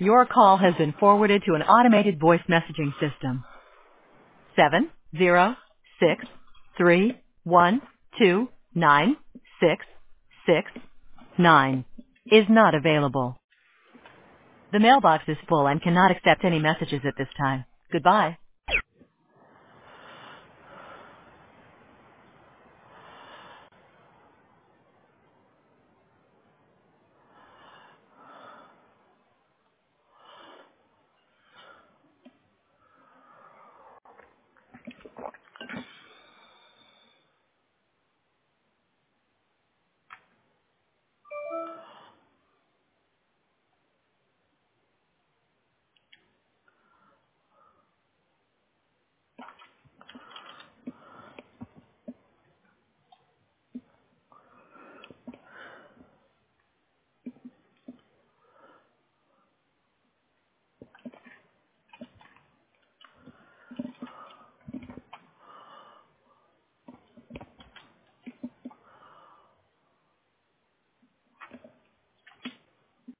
Your call has been forwarded to an automated voice messaging system. 70631296669 is not available. The mailbox is full and cannot accept any messages at this time. Goodbye.